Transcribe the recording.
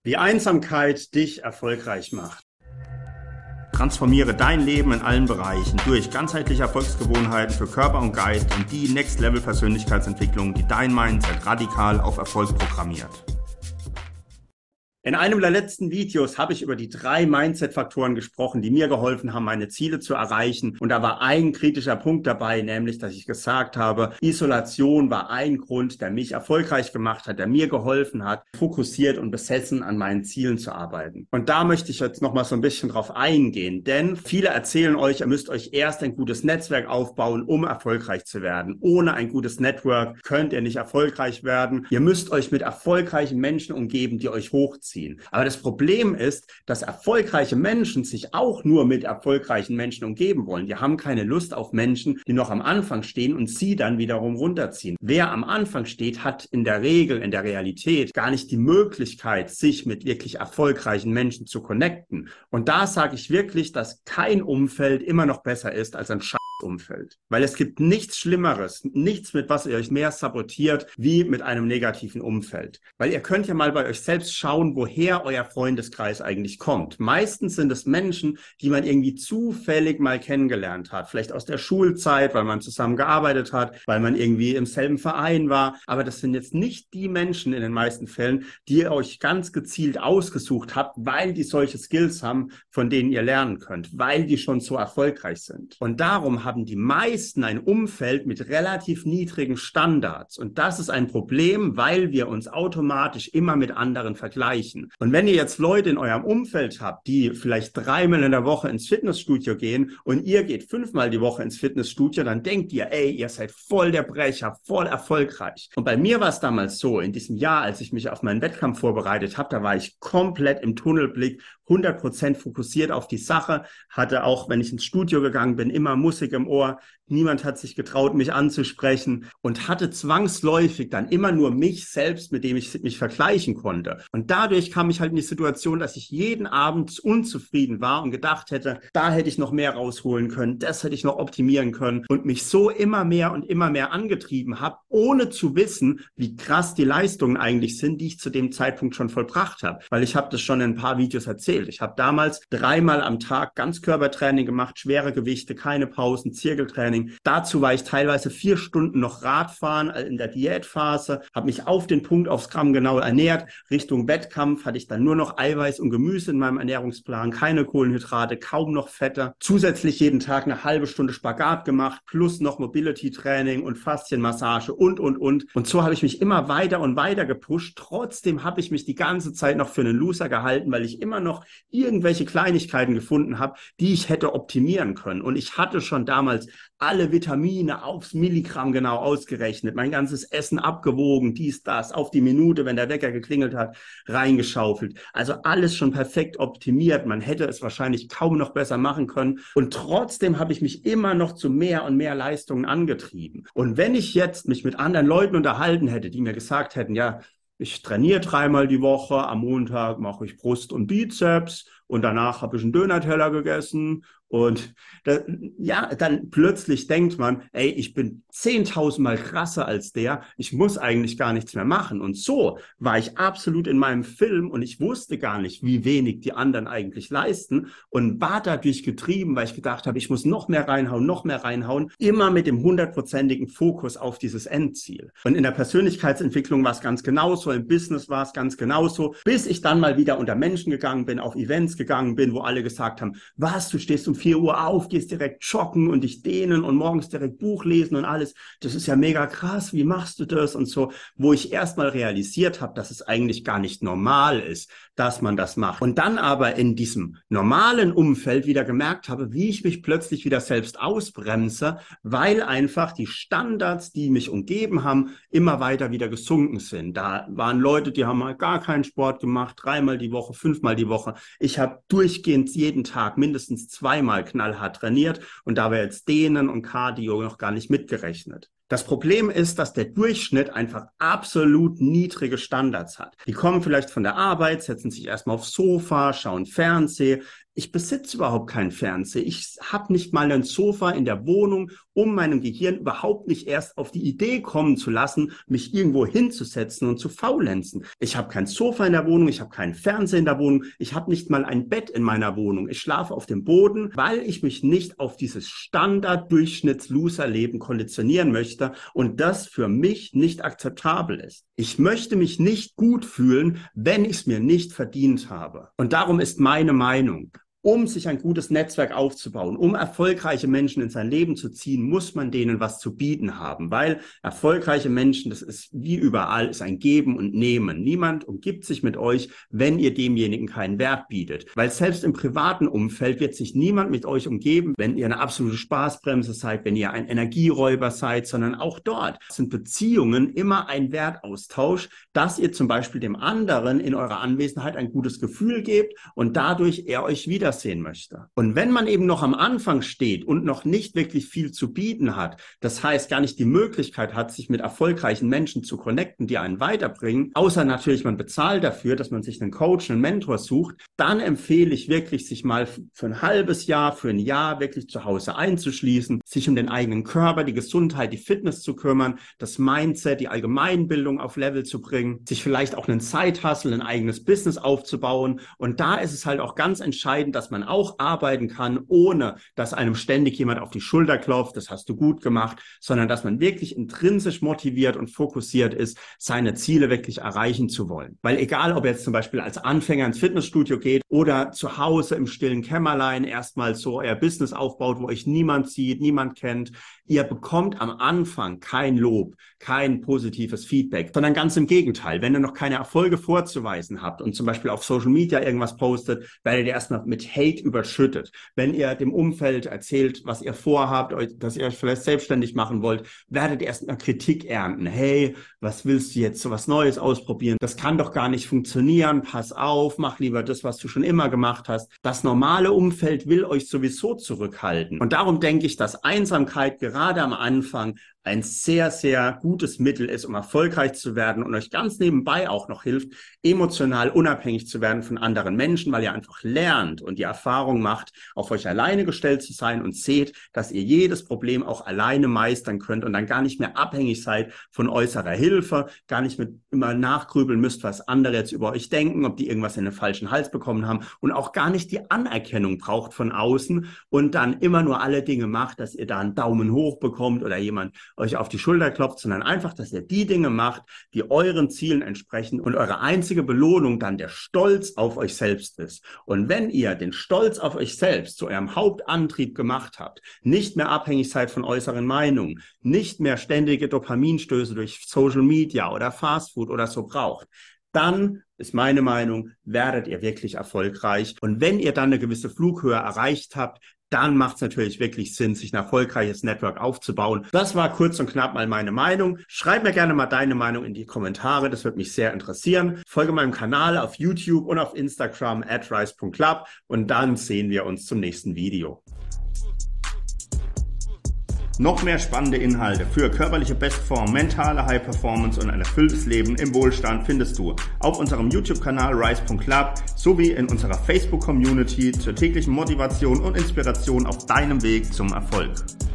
Wie Einsamkeit dich erfolgreich macht. Transformiere dein Leben in allen Bereichen durch ganzheitliche Erfolgsgewohnheiten für Körper und Geist und die Next-Level-Persönlichkeitsentwicklung, die dein Mindset radikal auf Erfolg programmiert. In einem der letzten Videos habe ich über die 3 Mindset-Faktoren gesprochen, die mir geholfen haben, meine Ziele zu erreichen. Und da war ein kritischer Punkt dabei, nämlich, dass ich gesagt habe, Isolation war ein Grund, der mich erfolgreich gemacht hat, der mir geholfen hat, fokussiert und besessen an meinen Zielen zu arbeiten. Und da möchte ich jetzt nochmal so ein bisschen drauf eingehen, denn viele erzählen euch, ihr müsst euch erst ein gutes Netzwerk aufbauen, um erfolgreich zu werden. Ohne ein gutes Network könnt ihr nicht erfolgreich werden. Ihr müsst euch mit erfolgreichen Menschen umgeben, die euch hochziehen. Aber das Problem ist, dass erfolgreiche Menschen sich auch nur mit erfolgreichen Menschen umgeben wollen. Die haben keine Lust auf Menschen, die noch am Anfang stehen und sie dann wiederum runterziehen. Wer am Anfang steht, hat in der Regel, in der Realität gar nicht die Möglichkeit, sich mit wirklich erfolgreichen Menschen zu connecten. Und da sage ich wirklich, dass kein Umfeld immer noch besser ist als ein Umfeld. Weil es gibt nichts Schlimmeres, nichts, mit was ihr euch mehr sabotiert, wie mit einem negativen Umfeld. Weil ihr könnt ja mal bei euch selbst schauen, woher euer Freundeskreis eigentlich kommt. Meistens sind es Menschen, die man irgendwie zufällig mal kennengelernt hat. Vielleicht aus der Schulzeit, weil man zusammen gearbeitet hat, weil man irgendwie im selben Verein war. Aber das sind jetzt nicht die Menschen in den meisten Fällen, die ihr euch ganz gezielt ausgesucht habt, weil die solche Skills haben, von denen ihr lernen könnt, weil die schon so erfolgreich sind. Und darum haben die meisten ein Umfeld mit relativ niedrigen Standards. Und das ist ein Problem, weil wir uns automatisch immer mit anderen vergleichen. Und wenn ihr jetzt Leute in eurem Umfeld habt, die vielleicht 3-mal in der Woche ins Fitnessstudio gehen und ihr geht 5-mal die Woche ins Fitnessstudio, dann denkt ihr, ey, ihr seid voll der Brecher, voll erfolgreich. Und bei mir war es damals so, in diesem Jahr, als ich mich auf meinen Wettkampf vorbereitet habe, da war ich komplett im Tunnelblick, 100% fokussiert auf die Sache, hatte auch, wenn ich ins Studio gegangen bin, immer Musik im Ohr. Niemand hat sich getraut, mich anzusprechen und hatte zwangsläufig dann immer nur mich selbst, mit dem ich mich vergleichen konnte. Und dadurch kam ich halt in die Situation, dass ich jeden Abend unzufrieden war und gedacht hätte, da hätte ich noch mehr rausholen können, das hätte ich noch optimieren können und mich so immer mehr und immer mehr angetrieben habe, ohne zu wissen, wie krass die Leistungen eigentlich sind, die ich zu dem Zeitpunkt schon vollbracht habe. Weil ich habe das schon in ein paar Videos erzählt. Ich habe damals 3-mal am Tag Ganzkörpertraining gemacht, schwere Gewichte, keine Pausen, Zirkeltraining. Dazu war ich teilweise 4 Stunden noch Radfahren in der Diätphase, habe mich auf den Punkt aufs Gramm genau ernährt. Richtung Wettkampf hatte ich dann nur noch Eiweiß und Gemüse in meinem Ernährungsplan, keine Kohlenhydrate, kaum noch Fette. Zusätzlich jeden Tag eine halbe Stunde Spagat gemacht, plus noch Mobility-Training und Faszienmassage und. Und so habe ich mich immer weiter und weiter gepusht. Trotzdem habe ich mich die ganze Zeit noch für einen Loser gehalten, weil ich immer noch irgendwelche Kleinigkeiten gefunden habe, die ich hätte optimieren können. Und ich hatte schon damals alle Vitamine aufs Milligramm genau ausgerechnet, mein ganzes Essen abgewogen, dies, das, auf die Minute, wenn der Wecker geklingelt hat, reingeschaufelt. Also alles schon perfekt optimiert. Man hätte es wahrscheinlich kaum noch besser machen können. Und trotzdem habe ich mich immer noch zu mehr und mehr Leistungen angetrieben. Und wenn ich jetzt mich mit anderen Leuten unterhalten hätte, die mir gesagt hätten, ja, ich trainiere 3-mal die Woche, am Montag mache ich Brust und Bizeps und danach habe ich einen Döner-Teller gegessen und dann plötzlich denkt man, ey, ich bin 10.000-mal krasser als der, ich muss eigentlich gar nichts mehr machen. Und so war ich absolut in meinem Film und ich wusste gar nicht, wie wenig die anderen eigentlich leisten und war dadurch getrieben, weil ich gedacht habe, ich muss noch mehr reinhauen, immer mit dem 100%igen Fokus auf dieses Endziel. Und in der Persönlichkeitsentwicklung war es ganz genauso, im Business war es ganz genauso, bis ich dann mal wieder unter Menschen gegangen bin, auf Events gegangen bin, wo alle gesagt haben, was, du stehst um 4 Uhr auf, gehst direkt joggen und dich dehnen und morgens direkt Buch lesen und alles. Das ist ja mega krass, wie machst du das? Und so, wo ich erstmal realisiert habe, dass es eigentlich gar nicht normal ist, dass man das macht. Und dann aber in diesem normalen Umfeld wieder gemerkt habe, wie ich mich plötzlich wieder selbst ausbremse, weil einfach die Standards, die mich umgeben haben, immer weiter wieder gesunken sind. Da waren Leute, die haben mal gar keinen Sport gemacht, 3-mal die Woche, 5-mal die Woche. Ich habe durchgehend jeden Tag mindestens 2-mal knallhart trainiert und dabei jetzt Dehnen und Cardio noch gar nicht mitgerechnet. Das Problem ist, dass der Durchschnitt einfach absolut niedrige Standards hat. Die kommen vielleicht von der Arbeit, setzen sich erstmal aufs Sofa, schauen Fernsehen, Ich besitze überhaupt keinen Fernseher. Ich habe nicht mal ein Sofa in der Wohnung, um meinem Gehirn überhaupt nicht erst auf die Idee kommen zu lassen, mich irgendwo hinzusetzen und zu faulenzen. Ich habe kein Sofa in der Wohnung, ich habe keinen Fernseher in der Wohnung, ich habe nicht mal ein Bett in meiner Wohnung. Ich schlafe auf dem Boden, weil ich mich nicht auf dieses Standard-Durchschnitts-Loser-Leben konditionieren möchte und das für mich nicht akzeptabel ist. Ich möchte mich nicht gut fühlen, wenn ich es mir nicht verdient habe. Und darum ist meine Meinung, um sich ein gutes Netzwerk aufzubauen, um erfolgreiche Menschen in sein Leben zu ziehen, muss man denen was zu bieten haben, weil erfolgreiche Menschen, das ist wie überall, ist ein Geben und Nehmen. Niemand umgibt sich mit euch, wenn ihr demjenigen keinen Wert bietet, weil selbst im privaten Umfeld wird sich niemand mit euch umgeben, wenn ihr eine absolute Spaßbremse seid, wenn ihr ein Energieräuber seid, sondern auch dort sind Beziehungen immer ein Wertaustausch, dass ihr zum Beispiel dem anderen in eurer Anwesenheit ein gutes Gefühl gebt und dadurch er euch wiedersehen möchte. Und wenn man eben noch am Anfang steht und noch nicht wirklich viel zu bieten hat, das heißt gar nicht die Möglichkeit hat, sich mit erfolgreichen Menschen zu connecten, die einen weiterbringen, außer natürlich man bezahlt dafür, dass man sich einen Coach, einen Mentor sucht, dann empfehle ich wirklich, sich mal für ein halbes Jahr, für ein Jahr wirklich zu Hause einzuschließen, sich um den eigenen Körper, die Gesundheit, die Fitness zu kümmern, das Mindset, die Allgemeinbildung auf Level zu bringen, sich vielleicht auch einen Side-Hustle, ein eigenes Business aufzubauen. Und da ist es halt auch ganz entscheidend, dass man auch arbeiten kann, ohne dass einem ständig jemand auf die Schulter klopft, das hast du gut gemacht, sondern dass man wirklich intrinsisch motiviert und fokussiert ist, seine Ziele wirklich erreichen zu wollen. Weil egal, ob jetzt zum Beispiel als Anfänger ins Fitnessstudio geht oder zu Hause im stillen Kämmerlein erstmal so euer Business aufbaut, wo euch niemand sieht, niemand kennt, ihr bekommt am Anfang kein Lob, kein positives Feedback, sondern ganz im Gegenteil. Wenn ihr noch keine Erfolge vorzuweisen habt und zum Beispiel auf Social Media irgendwas postet, werdet ihr erstmal mit Hate überschüttet. Wenn ihr dem Umfeld erzählt, was ihr vorhabt, dass ihr euch vielleicht selbstständig machen wollt, werdet ihr erstmal Kritik ernten. Hey, was willst du jetzt, so was Neues ausprobieren? Das kann doch gar nicht funktionieren. Pass auf, mach lieber das, was du schon immer gemacht hast. Das normale Umfeld will euch sowieso zurückhalten. Und darum denke ich, dass Einsamkeit gerade am Anfang ein sehr, sehr gutes Mittel ist, um erfolgreich zu werden und euch ganz nebenbei auch noch hilft, emotional unabhängig zu werden von anderen Menschen, weil ihr einfach lernt und die Erfahrung macht, auf euch alleine gestellt zu sein und seht, dass ihr jedes Problem auch alleine meistern könnt und dann gar nicht mehr abhängig seid von äußerer Hilfe, gar nicht mehr immer nachgrübeln müsst, was andere jetzt über euch denken, ob die irgendwas in den falschen Hals bekommen haben und auch gar nicht die Anerkennung braucht von außen und dann immer nur alle Dinge macht, dass ihr da einen Daumen hoch bekommt oder jemand euch auf die Schulter klopft, sondern einfach, dass ihr die Dinge macht, die euren Zielen entsprechen und eure einzige Belohnung dann der Stolz auf euch selbst ist. Und wenn ihr den Stolz auf euch selbst zu eurem Hauptantrieb gemacht habt, nicht mehr abhängig seid von äußeren Meinungen, nicht mehr ständige Dopaminstöße durch Social Media oder Fastfood oder so braucht, dann ist meine Meinung, werdet ihr wirklich erfolgreich. Und wenn ihr dann eine gewisse Flughöhe erreicht habt, dann macht es natürlich wirklich Sinn, sich ein erfolgreiches Network aufzubauen. Das war kurz und knapp mal meine Meinung. Schreib mir gerne mal deine Meinung in die Kommentare, das würde mich sehr interessieren. Folge meinem Kanal auf YouTube und auf Instagram @rise.club und dann sehen wir uns zum nächsten Video. Noch mehr spannende Inhalte für körperliche Bestform, mentale High Performance und ein erfülltes Leben im Wohlstand findest du auf unserem YouTube-Kanal rise.club sowie in unserer Facebook-Community zur täglichen Motivation und Inspiration auf deinem Weg zum Erfolg.